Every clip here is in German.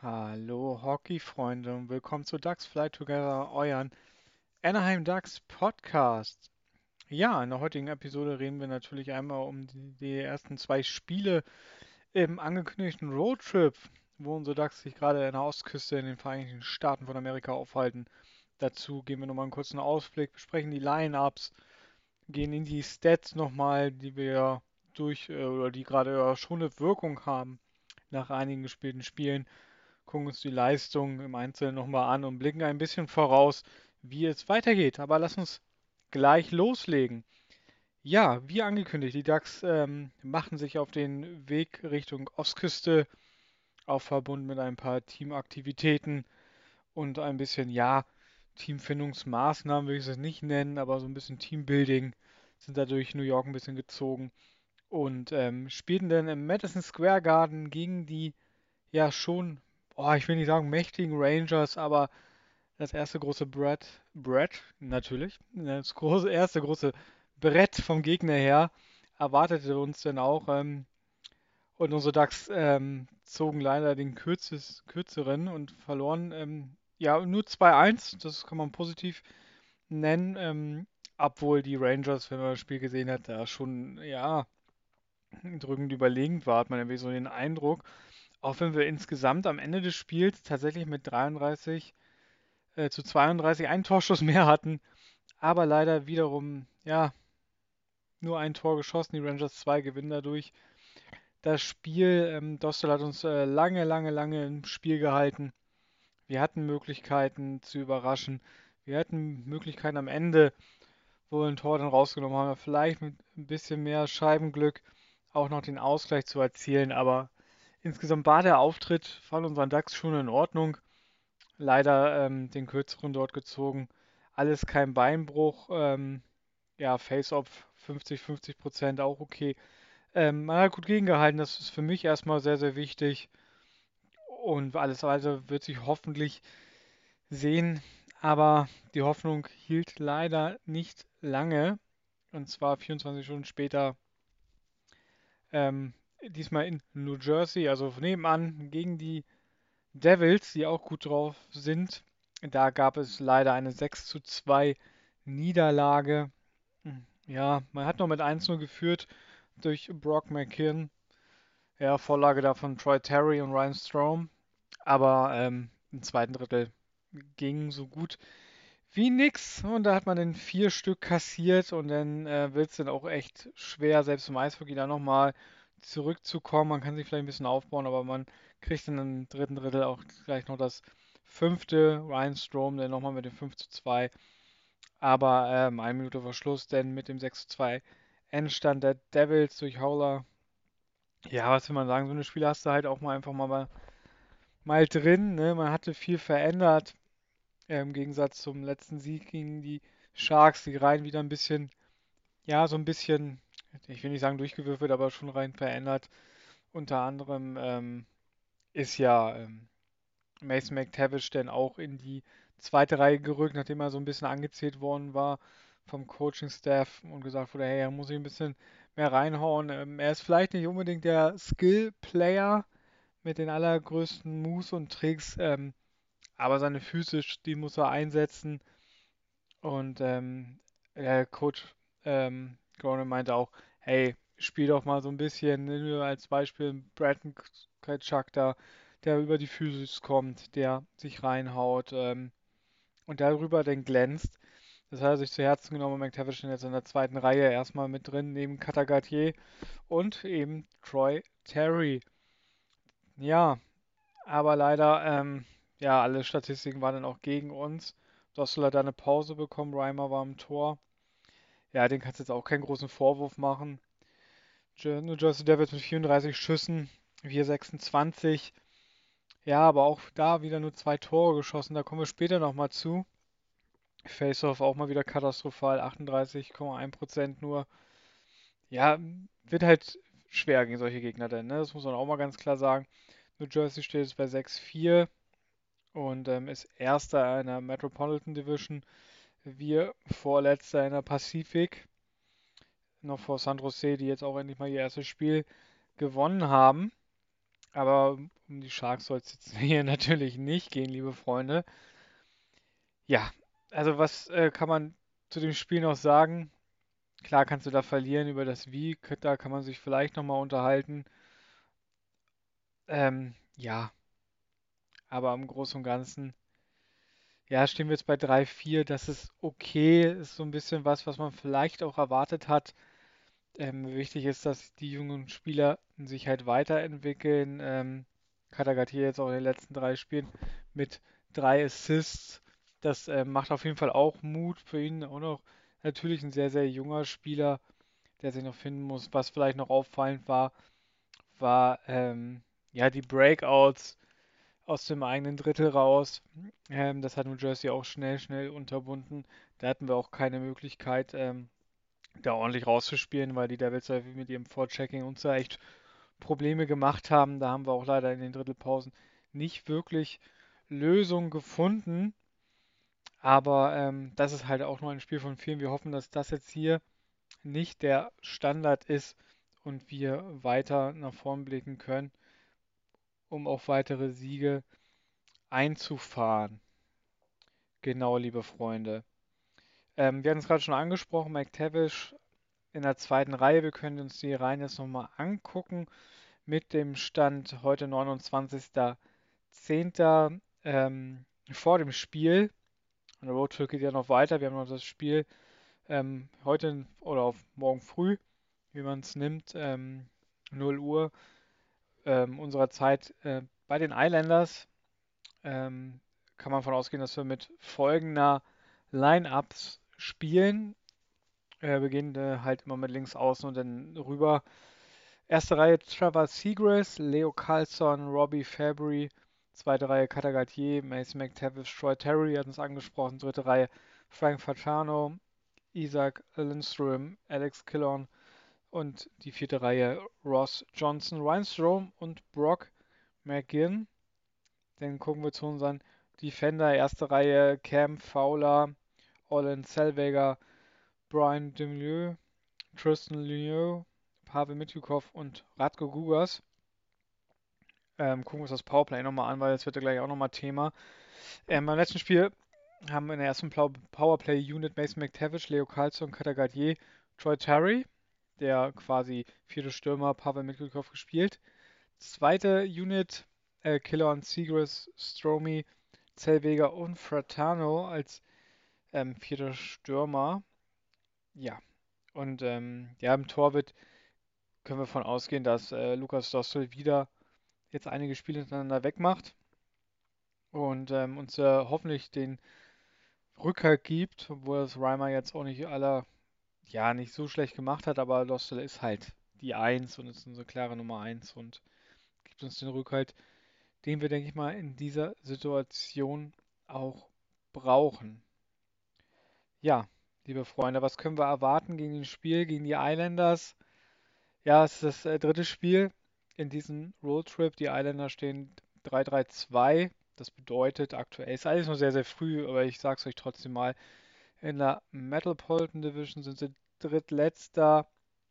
Hallo Hockey-Freunde und willkommen zu Ducks Fly Together, euren Anaheim Ducks Podcast. Ja, in der heutigen Episode reden wir natürlich einmal um die ersten zwei Spiele im angekündigten Roadtrip, wo unsere Ducks sich gerade an der Ostküste in den Vereinigten Staaten von Amerika aufhalten. Dazu geben wir nochmal einen kurzen Ausblick, besprechen die Line-Ups, gehen in die Stats nochmal, die wir oder die gerade schon eine Wirkung haben nach einigen gespielten Spielen, gucken uns die Leistung im Einzelnen nochmal an und blicken ein bisschen voraus, wie es weitergeht. Aber lass uns gleich loslegen. Ja, wie angekündigt, die Ducks machen sich auf den Weg Richtung Ostküste, auch verbunden mit ein paar Teamaktivitäten und ein bisschen, ja, Teamfindungsmaßnahmen will ich es nicht nennen, aber so ein bisschen Teambuilding sind da durch New York ein bisschen gezogen und spielten dann im Madison Square Garden gegen die ja schon, ich will nicht sagen mächtigen Rangers, aber das erste große Brett natürlich, das erste große Brett vom Gegner her erwartete uns dann auch. Und unsere Ducks zogen leider den kürzeren und verloren. Ja, nur 2-1, das kann man positiv nennen. Obwohl die Rangers, wenn man das Spiel gesehen hat, da schon, ja, drückend überlegen war, hat man irgendwie so den Eindruck. Auch wenn wir insgesamt am Ende des Spiels tatsächlich mit 33 zu 32 einen Torschuss mehr hatten, aber leider wiederum, ja, nur ein Tor geschossen. Die Rangers 2 gewinnen dadurch das Spiel. Dostal hat uns lange im Spiel gehalten. Wir hatten Möglichkeiten zu überraschen. Wir hatten Möglichkeiten am Ende, wo wir ein Tor dann rausgenommen haben, vielleicht mit ein bisschen mehr Scheibenglück auch noch den Ausgleich zu erzielen. Aber insgesamt war der Auftritt von unseren Ducks schon in Ordnung. Leider den kürzeren dort gezogen. Alles kein Beinbruch. Ja, Face-Off 50-50% auch okay. Man hat gut gegengehalten, das ist für mich erstmal sehr, sehr wichtig. Und alles weitere wird sich hoffentlich sehen. Aber die Hoffnung hielt leider nicht lange. Und zwar 24 Stunden später, diesmal in New Jersey, also nebenan gegen die Devils, die auch gut drauf sind. Da gab es leider eine 6:2 Niederlage. Ja, man hat noch mit 1:0 geführt durch Brock McKinnon. Ja, Vorlage da von Troy Terry und Ryan Strome. Aber im zweiten Drittel ging so gut wie nix. Und da hat man dann 4 Stück kassiert. Und dann wird es dann auch echt schwer, selbst im Eishockey da nochmal zurückzukommen. Man kann sich vielleicht ein bisschen aufbauen, aber man kriegt dann im dritten Drittel auch gleich noch das fünfte. Ryan Strome dann nochmal mit dem 5:2. Aber 1 Minute vor Schluss dann mit dem 6:2 Endstand der Devils durch Howler. Ja, was will man sagen? So eine Spiele hast du halt auch mal einfach mal drin. Ne? Man hatte viel verändert. Im Gegensatz zum letzten Sieg gegen die Sharks, die rein wieder ein bisschen, ja, so ein bisschen, ich will nicht sagen durchgewürfelt, aber schon rein verändert. Unter anderem ist ja Mason McTavish dann auch in die zweite Reihe gerückt, nachdem er so ein bisschen angezählt worden war vom Coaching-Staff und gesagt wurde, hey, er muss sich ein bisschen mehr reinhauen. Er ist vielleicht nicht unbedingt der Skill-Player mit den allergrößten Moves und Tricks, aber seine Füße, die muss er einsetzen. Und der Coach Cronin meinte auch, hey, spiel doch mal so ein bisschen, nehmen wir als Beispiel Brandon Tkachuk da, der über die Physis kommt, der sich reinhaut und darüber dann glänzt. Das hat er sich zu Herzen genommen und McTavish ist jetzt in der zweiten Reihe erstmal mit drin, neben Katagatier und eben Troy Terry. Ja, aber leider, ja, alle Statistiken waren dann auch gegen uns. Dostal hat da eine Pause bekommen, Reimer war im Tor. Ja, den kannst du jetzt auch keinen großen Vorwurf machen. New Jersey Devils mit 34 Schüssen, wir 26. Ja, aber auch da wieder nur 2 Tore geschossen. Da kommen wir später nochmal zu. Faceoff auch mal wieder katastrophal, 38,1% nur. Ja, wird halt schwer gegen solche Gegner denn, ne? Das muss man auch mal ganz klar sagen. New Jersey steht jetzt bei 6:4 und ist Erster in der Metropolitan Division. Wir Vorletzter in der Pacific. Noch vor San Jose, die jetzt auch endlich mal ihr erstes Spiel gewonnen haben. Aber um die Sharks soll es jetzt hier natürlich nicht gehen, liebe Freunde. Ja, also was kann man zu dem Spiel noch sagen? Klar kannst du da verlieren über das Wie, da kann man sich vielleicht nochmal unterhalten. Ja, aber im Großen und Ganzen, ja, stehen wir jetzt bei 3-4. Das ist okay, ist so ein bisschen was man vielleicht auch erwartet hat. Wichtig ist, dass die jungen Spieler sich halt weiterentwickeln. Katagati jetzt auch in den letzten 3 Spielen mit 3 Assists. Das macht auf jeden Fall auch Mut für ihn. Auch noch natürlich ein sehr, sehr junger Spieler, der sich noch finden muss. Was vielleicht noch auffallend war ja die Breakouts aus dem eigenen Drittel raus. Das hat New Jersey auch schnell, schnell unterbunden. Da hatten wir auch keine Möglichkeit, da ordentlich rauszuspielen, weil die Devils ja mit ihrem Vorchecking uns da echt Probleme gemacht haben. Da haben wir auch leider in den Drittelpausen nicht wirklich Lösungen gefunden. Aber das ist halt auch nur ein Spiel von vielen. Wir hoffen, dass das jetzt hier nicht der Standard ist und wir weiter nach vorn blicken können, um auf weitere Siege einzufahren. Genau, liebe Freunde. Wir hatten es gerade schon angesprochen, McTavish in der zweiten Reihe. Wir können uns die Reihen jetzt nochmal angucken mit dem Stand heute 29.10. Vor dem Spiel. Und der Roadtrip geht ja noch weiter. Wir haben noch das Spiel heute oder auf morgen früh, wie man es nimmt, 0 Uhr unserer Zeit bei den Islanders. Kann man davon ausgehen, dass wir mit folgender Line-Ups spielen. Wir gehen halt immer mit links außen und dann rüber. Erste Reihe Trevor Seagrass, Leo Carlson, Robbie Fabry. Zweite Reihe Cutter Gauthier, Mason McTavish, Troy Terry hat uns angesprochen. Dritte Reihe Frank Facciano, Isaac Lindström, Alex Killorn. Und die vierte Reihe Ross Johnson, Ryan Strome und Brock McGinn. Dann gucken wir zu unseren Defender. Erste Reihe Cam Fowler, Olin Zellweger, Brian Demlieu, Tristan Luneau, Pavel Mityukov und Radko Gugas. Gucken wir uns das Powerplay nochmal an, weil das wird ja gleich auch nochmal Thema. Beim letzten Spiel haben wir in der ersten Powerplay-Unit Mason McTavish, Leo Carlson, Cutter Gauthier, Troy Terry, der quasi vierte Stürmer, Pavel Mityukov gespielt. Zweite Unit Killer und Seagrass, Stromey, Zellweger und Fratano als vierter Stürmer. Ja, und ja, im Tor können wir davon ausgehen, dass Lukas Dostal wieder jetzt einige Spiele hintereinander wegmacht und uns hoffentlich den Rückhalt gibt, obwohl das Reimer jetzt auch nicht ja, nicht so schlecht gemacht hat, aber Dostal ist halt die Eins und ist unsere klare Nummer Eins und gibt uns den Rückhalt, den wir, denke ich mal, in dieser Situation auch brauchen. Ja, liebe Freunde, was können wir erwarten gegen das Spiel, gegen die Islanders? Ja, es ist das dritte Spiel in diesem Roadtrip. Die Islanders stehen 3-3-2. Das bedeutet, aktuell ist alles noch sehr, sehr früh, aber ich sage es euch trotzdem mal, in der Metropolitan Division sind sie drittletzter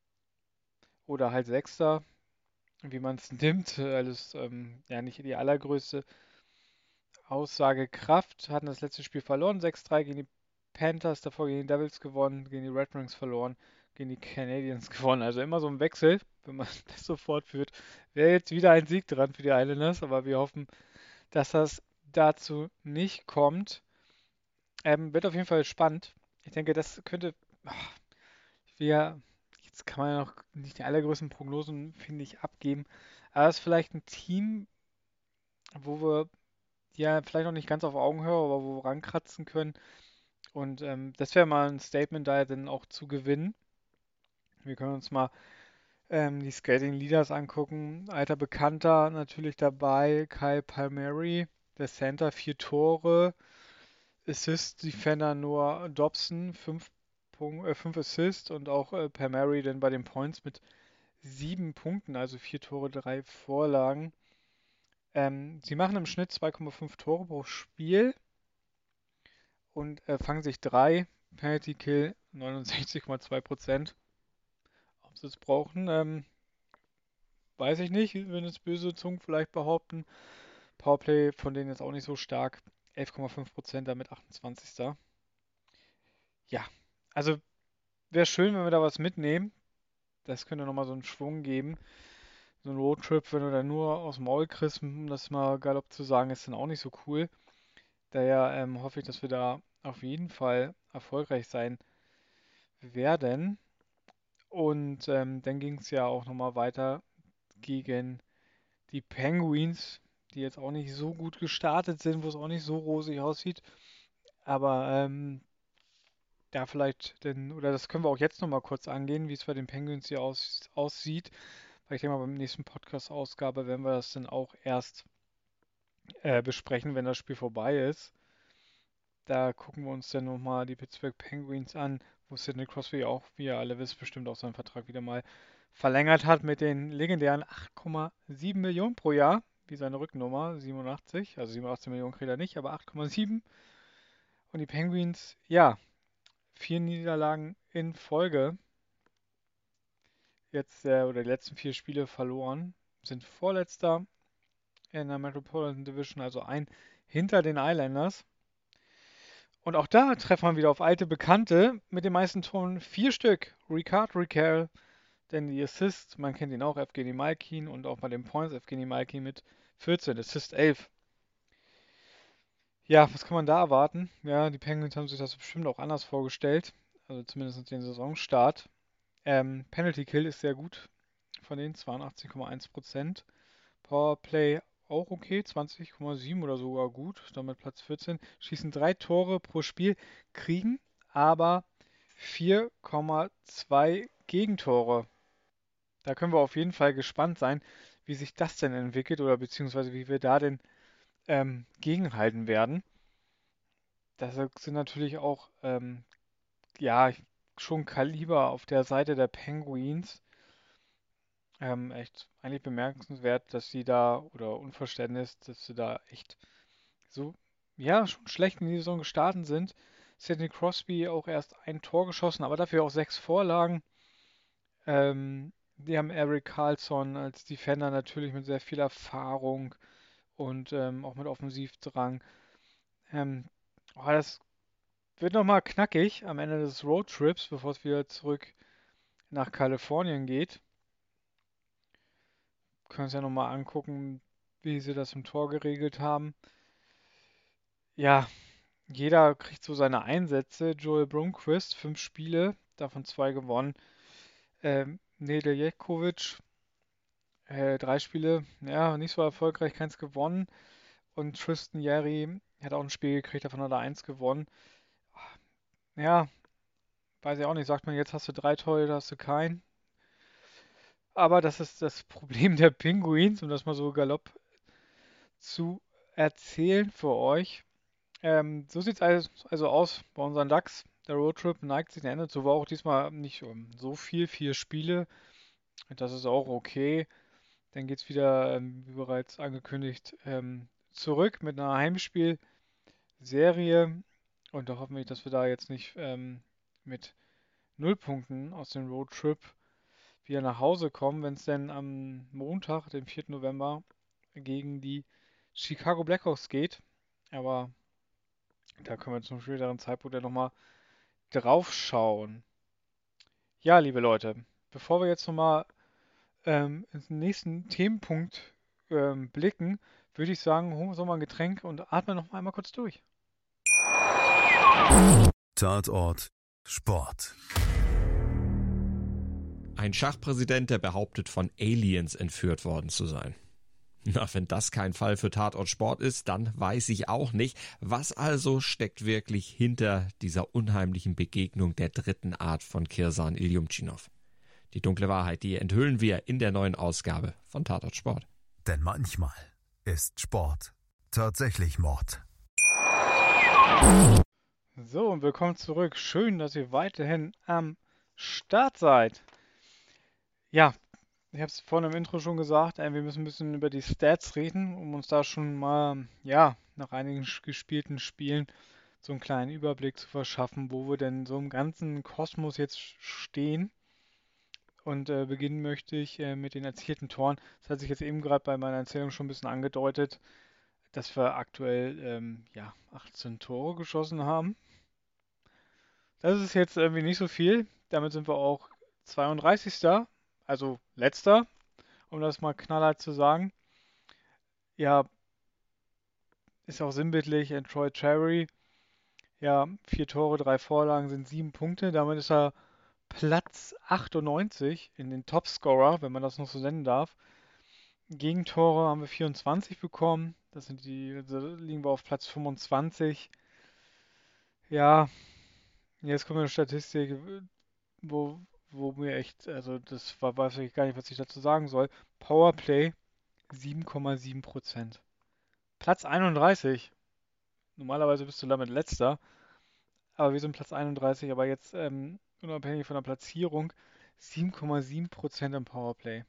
oder halt Sechster, wie man es nimmt. Alles ja nicht die allergrößte Aussagekraft. Hatten das letzte Spiel verloren, 6-3 gegen die Panthers, davor gegen die Devils gewonnen, gegen die Red Wings verloren, gegen die Canadiens gewonnen. Also immer so ein Wechsel, wenn man das so fortführt. Wäre jetzt wieder ein Sieg dran für die Islanders, aber wir hoffen, dass das dazu nicht kommt. Wird auf jeden Fall spannend. Ich denke, das könnte. Ach, jetzt kann man ja noch nicht die allergrößten Prognosen, finde ich, abgeben. Aber es ist vielleicht ein Team, wo wir ja vielleicht noch nicht ganz auf Augenhöhe, aber wo wir rankratzen können. Und das wäre mal ein Statement, da dann auch zu gewinnen. Wir können uns mal die Skating Leaders angucken. Alter Bekannter natürlich dabei, Kyle Palmieri, der Center, 4 Tore. Assist Defender Noah Dobson, 5 Assists und auch Palmieri dann bei den Points mit 7 Punkten, also 4 Tore, 3 Vorlagen. Sie machen im Schnitt 2,5 Tore pro Spiel und fangen sich 3. Penalty Kill 69,2%. Ob sie es brauchen, weiß ich nicht, wenn es böse Zungen vielleicht behaupten. Powerplay von denen jetzt auch nicht so stark. 11,5% damit 28. Ja, also wäre schön, wenn wir da was mitnehmen. Das könnte nochmal so einen Schwung geben. So ein Roadtrip, wenn du da nur aus dem Maul kriegst, um das mal galopp zu sagen, ist dann auch nicht so cool. Daher hoffe ich, dass wir da auf jeden Fall erfolgreich sein werden. Und dann ging es ja auch nochmal weiter gegen die Penguins, die jetzt auch nicht so gut gestartet sind, wo es auch nicht so rosig aussieht. Aber ja, vielleicht denn, oder das können wir auch jetzt nochmal kurz angehen, wie es bei den Penguins hier aussieht. Weil ich denke mal, beim nächsten Podcast-Ausgabe werden wir das dann auch erst besprechen, wenn das Spiel vorbei ist. Da gucken wir uns dann nochmal die Pittsburgh Penguins an, wo Sidney Crosby auch, wie ihr alle wisst, bestimmt auch seinen Vertrag wieder mal verlängert hat mit den legendären 8,7 Millionen pro Jahr, wie seine Rückennummer 87. Also 87 Millionen kriegt er nicht, aber 8,7. Und die Penguins, ja, 4 Niederlagen in Folge. Jetzt, oder die letzten 4 Spiele verloren. Sind Vorletzter in der Metropolitan Division, also ein hinter den Islanders. Und auch da treffen wir wieder auf alte Bekannte mit den meisten Toren 4 Stück. Ricard Raquel, denn die Assists, man kennt ihn auch, Evgeny Malkin und auch bei den Points Evgeny Malkin mit 14, Assist 11. Ja, was kann man da erwarten? Ja, die Penguins haben sich das bestimmt auch anders vorgestellt, also zumindest den Saisonstart. Penalty Kill ist sehr gut von denen, 82,1%. Powerplay auch okay, 20,7 oder sogar gut, damit Platz 14. Schießen 3 Tore pro Spiel, kriegen aber 4,2 Gegentore. Da können wir auf jeden Fall gespannt sein, wie sich das denn entwickelt oder beziehungsweise wie wir da denn gegenhalten werden. Das sind natürlich auch ja schon Kaliber auf der Seite der Penguins. Echt eigentlich bemerkenswert, dass sie da, oder Unverständnis, dass sie da echt so, ja, schon schlecht in die Saison gestartet sind. Sidney Crosby auch erst ein Tor geschossen, aber dafür auch 6 Vorlagen. Die haben Eric Carlson als Defender natürlich mit sehr viel Erfahrung und auch mit Offensivdrang. Ähm, das wird nochmal knackig am Ende des Roadtrips, bevor es wieder zurück nach Kalifornien geht. Können uns ja nochmal angucken, wie sie das im Tor geregelt haben. Ja, jeder kriegt so seine Einsätze. Joel Blomqvist, 5 Spiele, davon 2 gewonnen. Nedeljkovic, 3 Spiele, ja, nicht so erfolgreich, keins gewonnen. Und Tristan Jarry hat auch ein Spiel gekriegt, davon hat er eins gewonnen. Ja, weiß ich auch nicht, sagt man, jetzt hast du 3 Tore, hast du keinen. Aber das ist das Problem der Pinguins, um das mal so galopp zu erzählen für euch. So sieht es also aus bei unseren Ducks. Der Roadtrip neigt sich dem Ende zu, war auch diesmal nicht so viel, 4 Spiele. Das ist auch okay. Dann geht es wieder, wie bereits angekündigt, zurück mit einer Heimspielserie. Und da hoffen wir, dass wir da jetzt nicht mit 0 Punkten aus dem Roadtrip wieder nach Hause kommen, wenn es denn am Montag, dem 4. November, gegen die Chicago Blackhawks geht. Aber da können wir zum späteren Zeitpunkt ja nochmal drauf schauen. Ja, liebe Leute, bevor wir jetzt nochmal ins nächsten Themenpunkt blicken, würde ich sagen, holen wir uns nochmal ein Getränk und atmen nochmal einmal kurz durch. Tatort Sport. Ein Schachpräsident, der behauptet, von Aliens entführt worden zu sein. Na, wenn das kein Fall für Tatort Sport ist, dann weiß ich auch nicht, was also steckt wirklich hinter dieser unheimlichen Begegnung der dritten Art von Kirsan Iljumtschinov. Die dunkle Wahrheit, die enthüllen wir in der neuen Ausgabe von Tatort Sport. Denn manchmal ist Sport tatsächlich Mord. So, und willkommen zurück. Schön, dass ihr weiterhin am Start seid. Ja, ich habe es vorhin im Intro schon gesagt, wir müssen ein bisschen über die Stats reden, um uns da schon mal, ja, nach einigen gespielten Spielen so einen kleinen Überblick zu verschaffen, wo wir denn so im ganzen Kosmos jetzt stehen. Und beginnen möchte ich mit den erzielten Toren. Das hat sich jetzt eben gerade bei meiner Erzählung schon ein bisschen angedeutet, dass wir aktuell 18 Tore geschossen haben. Das ist jetzt irgendwie nicht so viel. Damit sind wir auch 32. Also letzter, um das mal knallhart zu sagen. Ja, ist auch sinnbildlich. Troy Cherry, ja, 4 Tore, 3 Vorlagen sind 7 Punkte. Damit ist er Platz 98 in den Topscorer, wenn man das noch so nennen darf. Gegentore haben wir 24 bekommen. Da liegen wir auf Platz 25. Ja, jetzt kommt eine Statistik, wo, wo mir echt, also weiß ich gar nicht, was ich dazu sagen soll. Powerplay 7,7%. Platz 31. Normalerweise bist du damit letzter, aber wir sind Platz 31, aber jetzt unabhängig von der Platzierung 7,7% im Powerplay.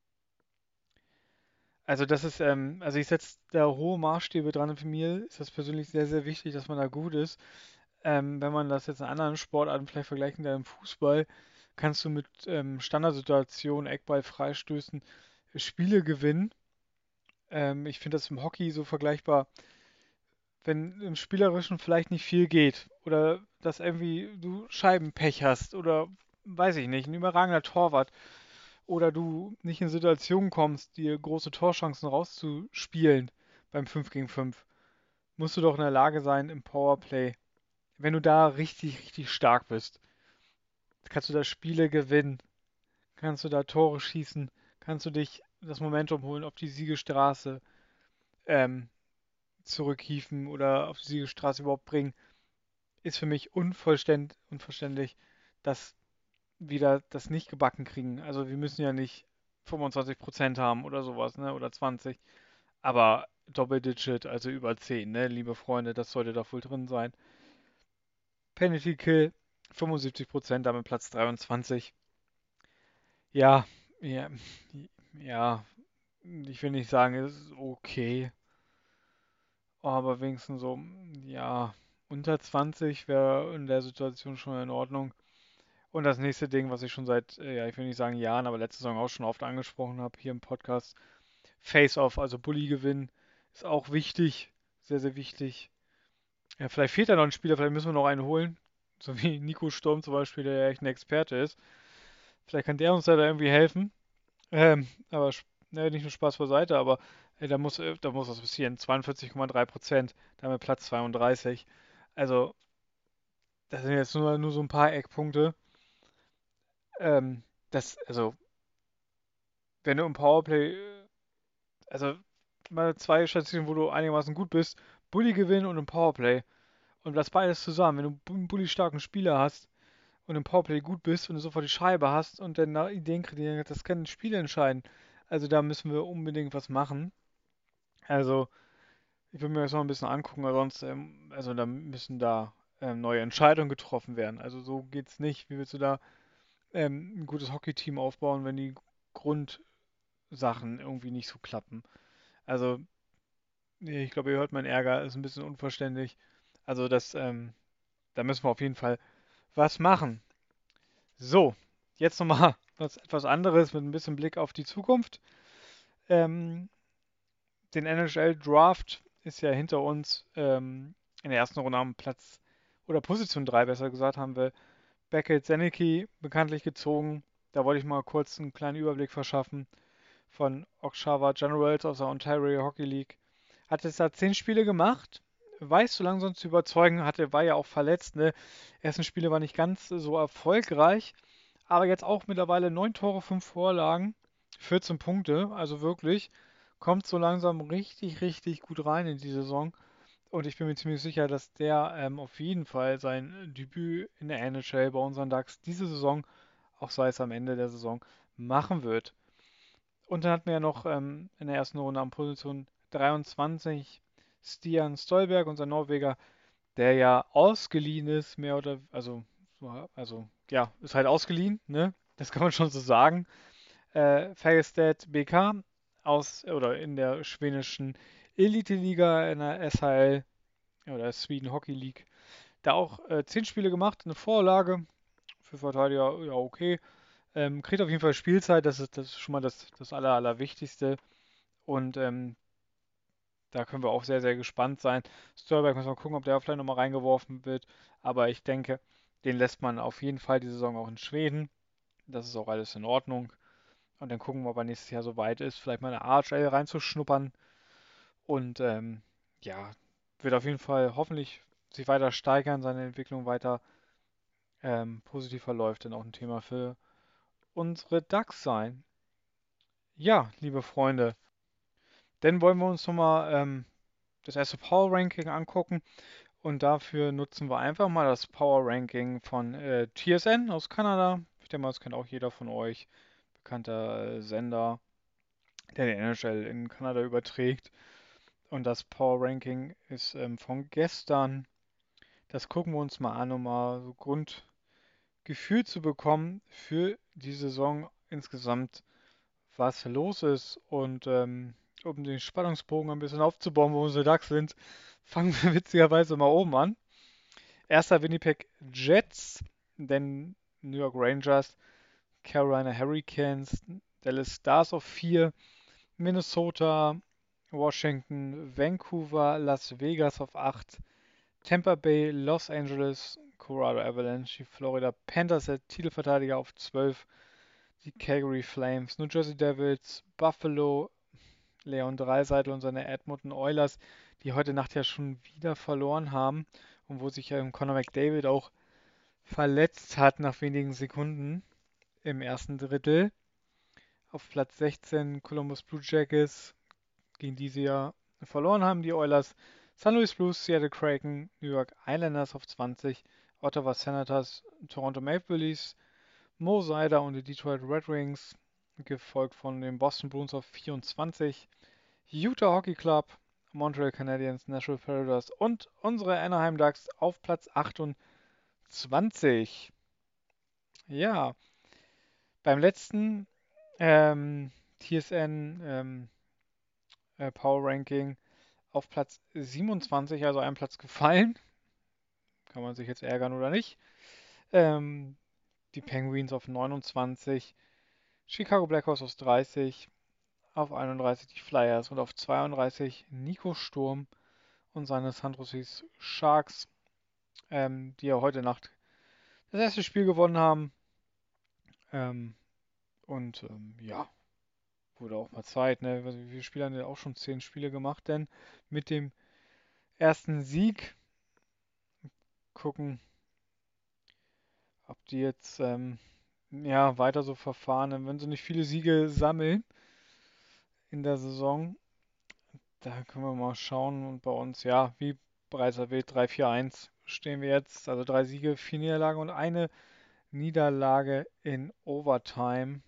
Also das ist, also ich setze da hohe Maßstäbe dran und für mich ist das persönlich sehr, sehr wichtig, dass man da gut ist. Wenn man das jetzt in anderen Sportarten vielleicht vergleichen kann, im Fußball, kannst du mit Standardsituationen, Eckball, Freistößen Spiele gewinnen. Ich finde das im Hockey so vergleichbar, wenn im Spielerischen vielleicht nicht viel geht oder dass irgendwie du Scheibenpech hast oder weiß ich nicht, ein überragender Torwart oder du nicht in Situationen kommst, dir große Torchancen rauszuspielen beim 5 gegen 5, musst du doch in der Lage sein im Powerplay, wenn du da richtig, richtig stark bist, kannst du da Spiele gewinnen, kannst du da Tore schießen, kannst du dich das Momentum holen, auf die Siegesstraße ähm, zurückhieven oder auf die Siegesstraße überhaupt bringen, ist für mich unverständlich, dass wir das nicht gebacken kriegen. Also wir müssen ja nicht 25% haben oder sowas, ne? Oder 20. Aber Double-Digit, also über 10, ne? Liebe Freunde, das sollte doch wohl drin sein. Penalty Kill 75%, damit Platz 23. Ja, ja, ja, ich will nicht sagen, es ist okay, aber wenigstens so, ja, unter 20 wäre in der Situation schon in Ordnung. Und das nächste Ding, was ich schon seit, ja, ich will nicht sagen Jahren, aber letzte Saison auch schon oft angesprochen habe hier im Podcast, Face-Off, also Bully-Gewinn, ist auch wichtig, sehr, sehr wichtig. Ja, vielleicht fehlt da noch ein Spieler, vielleicht müssen wir noch einen holen, so wie Nico Sturm zum Beispiel, der ja echt ein Experte ist. Vielleicht kann der uns da irgendwie helfen. Aber ne, nicht nur Spaß beiseite, aber da muss was passieren. 42,3%, damit Platz 32. Also, das sind jetzt nur so ein paar Eckpunkte. Also, wenn du im Powerplay, also mal zwei Statistiken, wo du einigermaßen gut bist, Bully gewinnen und im Powerplay. Und das beides zusammen. Wenn du einen Bully starken Spieler hast und im Powerplay gut bist und du sofort die Scheibe hast und dann nach Ideen kreieren, das kann ein Spiel entscheiden. Also da müssen wir unbedingt was machen. Also, ich will mir das noch ein bisschen angucken, weil sonst, also da müssen da neue Entscheidungen getroffen werden. Also so geht's nicht. Wie willst du da ein gutes Hockeyteam aufbauen, wenn die Grundsachen irgendwie nicht so klappen? Also, nee, ich glaube, ihr hört meinen Ärger, ist ein bisschen unverständlich. Also da müssen wir auf jeden Fall was machen. So, jetzt nochmal was etwas anderes mit ein bisschen Blick auf die Zukunft. Ähm, Den NHL Draft ist ja hinter uns. In der ersten Runde am Platz oder Position 3 besser gesagt, haben wir Beckett Zennecke bekanntlich gezogen. Da wollte ich mal kurz einen kleinen Überblick verschaffen von Oshawa Generals aus der Ontario Hockey League. Hat jetzt da 10 Spiele gemacht, weiß so langsam zu überzeugen, war ja auch verletzt, ne? Ersten Spiele war nicht ganz so erfolgreich, aber jetzt auch mittlerweile 9 Tore, 5 Vorlagen, 14 Punkte, also wirklich kommt so langsam richtig, richtig gut rein in die Saison. Und ich bin mir ziemlich sicher, dass der auf jeden Fall sein Debüt in der NHL bei unseren Ducks diese Saison, auch sei es am Ende der Saison, machen wird. Und dann hatten wir ja noch in der ersten Runde an Position 23 Stian Stolberg, unser Norweger, der ja ausgeliehen ist, mehr oder ja, ist halt ausgeliehen, ne? Das kann man schon so sagen. Färjestad BK oder in der schwedischen Elite-Liga in der SHL oder Sweden Hockey League. Da auch 10 Spiele gemacht, eine Vorlage für Verteidiger, ja okay. Kriegt auf jeden Fall Spielzeit, das ist schon mal das Allerwichtigste. Und da können wir auch sehr, sehr gespannt sein. Stolberg müssen wir gucken, ob der vielleicht nochmal reingeworfen wird. Aber ich denke, den lässt man auf jeden Fall die Saison auch in Schweden. Das ist auch alles in Ordnung. Und dann gucken wir, ob er nächstes Jahr so weit ist, vielleicht mal eine AHL reinzuschnuppern. Und ja, wird auf jeden Fall hoffentlich sich weiter steigern, seine Entwicklung weiter positiv verläuft, dann auch ein Thema für unsere Ducks sein. Ja, liebe Freunde, dann wollen wir uns nochmal das erste Power Ranking angucken. Und dafür nutzen wir einfach mal das Power Ranking von TSN aus Kanada. Ich denke mal, das kennt auch jeder von euch. Bekannter Sender, der die NHL in Kanada überträgt. Und das Power Ranking ist von gestern. Das gucken wir uns mal an, um mal so Grundgefühl zu bekommen für die Saison insgesamt, was los ist. Und um den Spannungsbogen ein bisschen aufzubauen, wo unsere Ducks sind, fangen wir witzigerweise mal oben an. Erster Winnipeg Jets, dann New York Rangers, Carolina Hurricanes, Dallas Stars auf 4, Minnesota, Washington, Vancouver, Las Vegas auf 8, Tampa Bay, Los Angeles, Colorado Avalanche, die Florida Panthers, der Titelverteidiger auf 12, die Calgary Flames, New Jersey Devils, Buffalo, Leon Draisaitl und seine Edmonton Oilers, die heute Nacht ja schon wieder verloren haben und wo sich ja Connor McDavid auch verletzt hat nach wenigen Sekunden im ersten Drittel. Auf Platz 16 Columbus Blue Jackets, gegen die sie ja verloren haben, die Oilers. St. Louis Blues, Seattle Kraken, New York Islanders auf 20, Ottawa Senators, Toronto Maple Leafs, Mo Seider und die Detroit Red Wings, gefolgt von den Boston Bruins auf 24, Utah Hockey Club, Montreal Canadiens, Nashville Predators und unsere Anaheim Ducks auf Platz 28. Ja, beim letzten TSN Power Ranking auf Platz 27, also einen Platz gefallen. Kann man sich jetzt ärgern oder nicht. Ähm, die Penguins auf 29, Chicago Blackhawks auf 30, auf 31 die Flyers und auf 32 Nico Sturm und seine San Jose Sharks, die ja heute Nacht das erste Spiel gewonnen haben. Ähm, ja, wurde auch mal Zeit, ne? Also, wie viele Spieler haben ja auch schon 10 Spiele gemacht, denn mit dem ersten Sieg gucken, ob die jetzt ja, weiter so verfahren. Wenn sie nicht viele Siege sammeln in der Saison, da können wir mal schauen. Und bei uns, ja, wie bereits erwähnt, 3-4-1 stehen wir jetzt. Also 3 Siege, 4 Niederlagen und eine Niederlage in Overtime.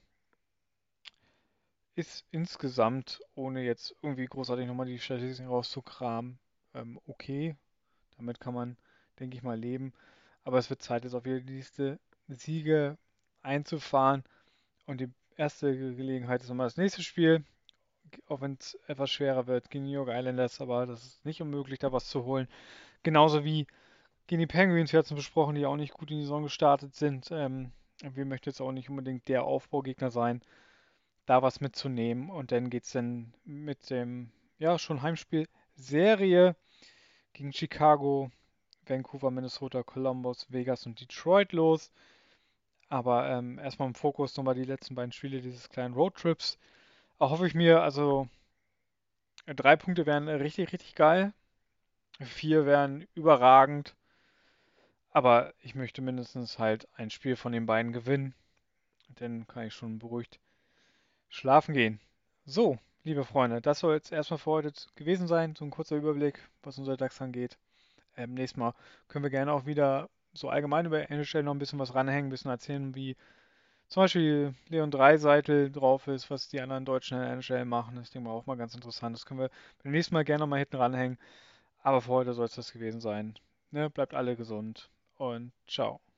Ist insgesamt, ohne jetzt irgendwie großartig nochmal die Statistiken rauszukramen, okay. Damit kann man, denke ich mal, leben. Aber es wird Zeit, jetzt auf die Liste Siege einzufahren. Und die erste Gelegenheit ist nochmal das nächste Spiel. Auch wenn es etwas schwerer wird gegen New York Islanders, aber das ist nicht unmöglich, da was zu holen. Genauso wie gegen die Penguins, wir hatten es besprochen, die auch nicht gut in die Saison gestartet sind. Wir möchten jetzt auch nicht unbedingt der Aufbaugegner sein, da was mitzunehmen. Und dann geht es dann mit dem, ja, schon Heimspiel Serie gegen Chicago, Vancouver, Minnesota, Columbus, Vegas und Detroit los. Aber erstmal im Fokus nochmal die letzten beiden Spiele dieses kleinen Roadtrips. Erhoffe ich mir, also 3 Punkte wären richtig, richtig geil. 4 wären überragend. Aber ich möchte mindestens halt ein Spiel von den beiden gewinnen. Dann kann ich schon beruhigt schlafen gehen. So, liebe Freunde, das soll jetzt erstmal für heute gewesen sein. So ein kurzer Überblick, was unser DAX angeht. Nächstes Mal können wir gerne auch wieder so allgemein über NHL noch ein bisschen was ranhängen, ein bisschen erzählen, wie zum Beispiel Leon Draisaitl drauf ist, was die anderen Deutschen in der NHL machen. Das ist, denke ich mal, auch mal ganz interessant. Das können wir beim nächsten Mal gerne noch mal hinten ranhängen. Aber für heute soll es das gewesen sein. Ne? Bleibt alle gesund und ciao.